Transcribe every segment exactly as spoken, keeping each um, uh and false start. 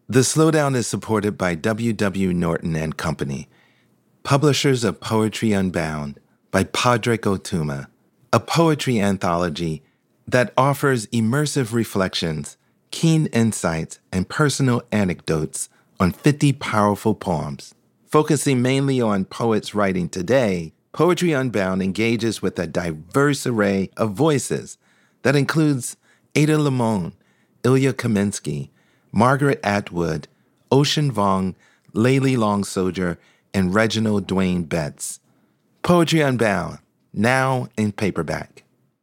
The Slowdown is supported by W W. Norton and Company, publishers of Poetry Unbound by Padraig Ó Tuama, a poetry anthology that offers immersive reflections, keen insights, and personal anecdotes on fifty powerful poems. Focusing mainly on poets writing today, Poetry Unbound engages with a diverse array of voices that includes Ada Limon, Ilya Kaminsky, Margaret Atwood, Ocean Vuong, Layli Long Soldier, and Reginald Dwayne Betts. Poetry Unbound, now in paperback.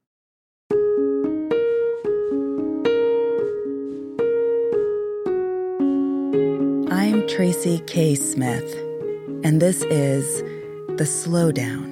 I'm Tracy K. Smith, and this is The Slowdown.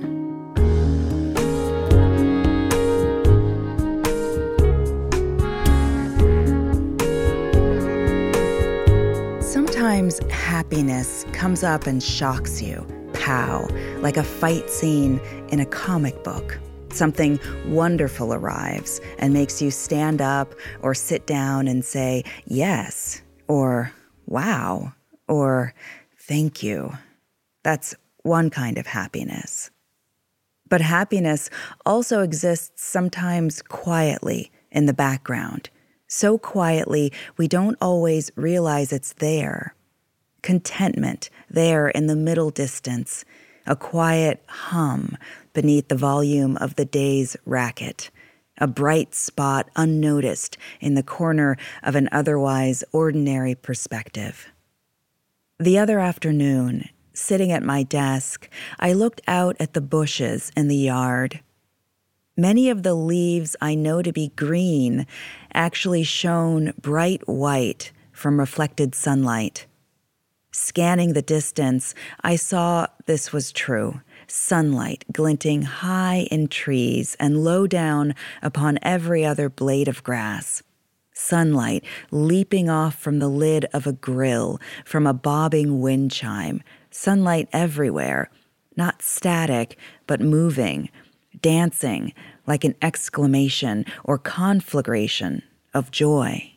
Sometimes happiness comes up and shocks you, pow, like a fight scene in a comic book. Something wonderful arrives and makes you stand up or sit down and say, yes, or wow, or thank you. That's one kind of happiness. But happiness also exists sometimes quietly in the background. So quietly, we don't always realize it's there. Contentment there in the middle distance, a quiet hum beneath the volume of the day's racket, a bright spot unnoticed in the corner of an otherwise ordinary perspective. The other afternoon, sitting at my desk, I looked out at the bushes in the yard. Many of the leaves I know to be green actually shone bright white from reflected sunlight. Scanning the distance, I saw this was true. Sunlight glinting high in trees and low down upon every other blade of grass. Sunlight leaping off from the lid of a grill, from a bobbing wind chime. Sunlight everywhere, not static, but moving, dancing like an exclamation or conflagration of joy.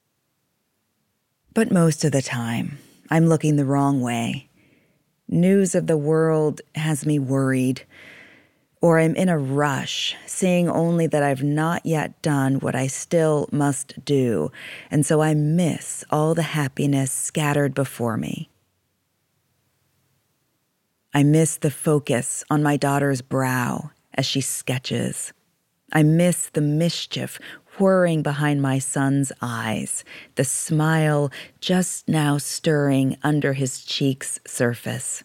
But most of the time, I'm looking the wrong way. News of the world has me worried, or I'm in a rush, seeing only that I've not yet done what I still must do, and so I miss all the happiness scattered before me. I miss the focus on my daughter's brow as she sketches. I miss the mischief whirring behind my son's eyes, the smile just now stirring under his cheek's surface.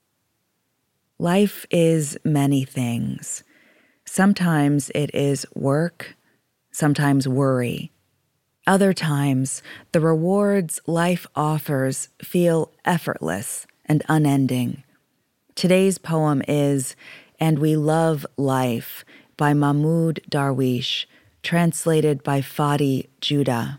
Life is many things. Sometimes it is work, sometimes worry. Other times, the rewards life offers feel effortless and unending. Today's poem is And We Love Life by Mahmoud Darwish, translated by Fadi Judah.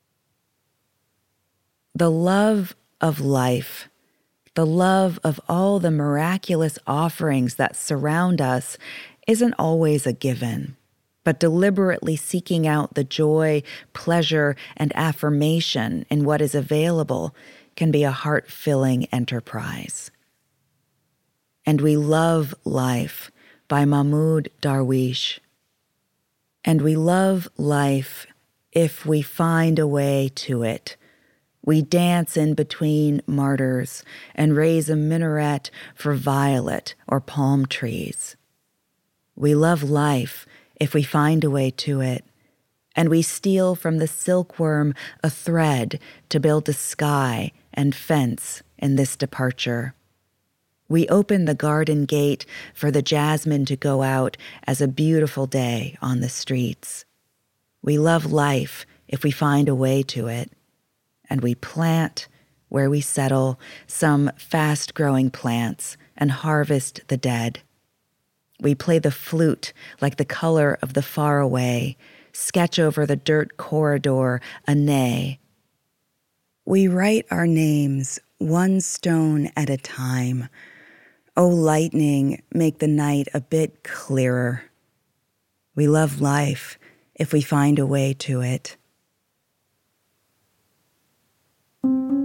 The love of life, the love of all the miraculous offerings that surround us isn't always a given, but deliberately seeking out the joy, pleasure, and affirmation in what is available can be a heart-filling enterprise. And We Love Life by Mahmoud Darwish. And we love life if we find a way to it. We dance in between martyrs and raise a minaret for violet or palm trees. We love life if we find a way to it, and we steal from the silkworm a thread to build a sky and fence in this departure. We open the garden gate for the jasmine to go out as a beautiful day on the streets. We love life if we find a way to it, and we plant, where we settle, some fast-growing plants and harvest the dead. We play the flute like the color of the far away, sketch over the dirt corridor a nay. We write our names one stone at a time. O lightning, make the night a bit clearer. We love life if we find a way to it.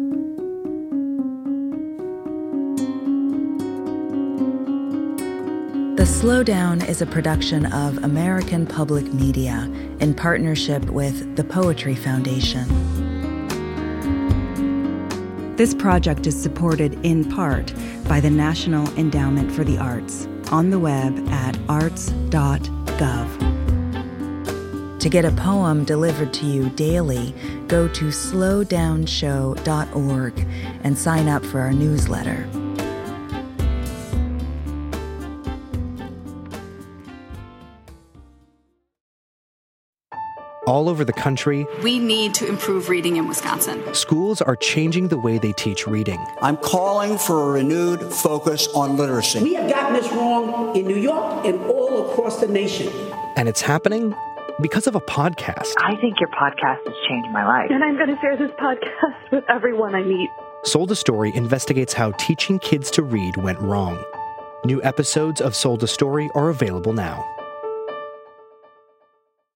Slowdown is a production of American Public Media in partnership with the Poetry Foundation. This project is supported in part by the National Endowment for the Arts on the web at arts dot gov. To get a poem delivered to you daily, go to slowdown show dot org and sign up for our newsletter. All over the country, we need to improve reading in Wisconsin. Schools are changing the way they teach reading. I'm calling for a renewed focus on literacy. We have gotten this wrong in New York and all across the nation. And it's happening because of a podcast. I think your podcast has changed my life. And I'm going to share this podcast with everyone I meet. Sold a Story investigates how teaching kids to read went wrong. New episodes of Sold a Story are available now.